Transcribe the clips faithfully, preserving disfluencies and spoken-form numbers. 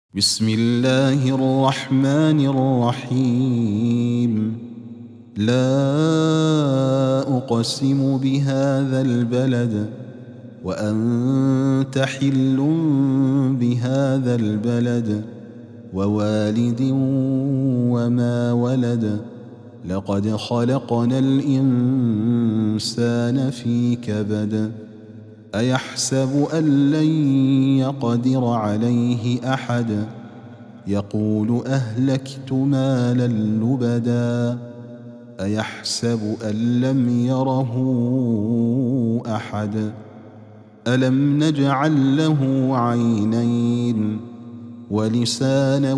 بسم الله الرحمن الرحيم. لا أقسم بهذا البلد وأنت حل بهذا البلد ووالد وما ولد. لقد خلقنا الإنسان في كبد. أيحسب أن لن يقدر عليه أحد. يقول أهلكت مالا لبدا. أيحسب أن لم يره أحد. ألم نجعل له عينين ولسانا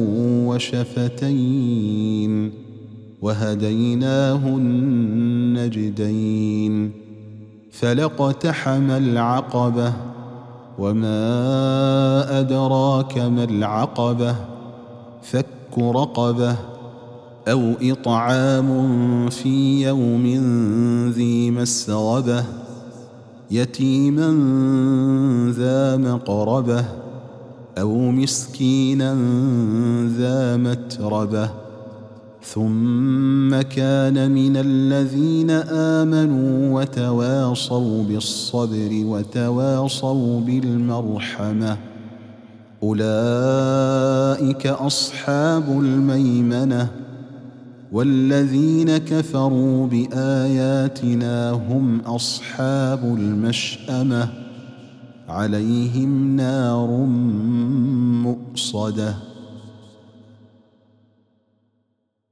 وشفتين وهديناه النجدين. فلاقتحم العقبة وما أدراك ما العقبة. فك رقبة أو إطعام في يوم ذي مسغبة يتيما ذا مقربة أو مسكينا ذا متربة. ثم كان من الذين آمنوا وتواصوا بالصبر وتواصوا بالمرحمة. أولئك أصحاب الميمنة. والذين كفروا بآياتنا هم أصحاب المشأمة. عليهم نار مؤصدة.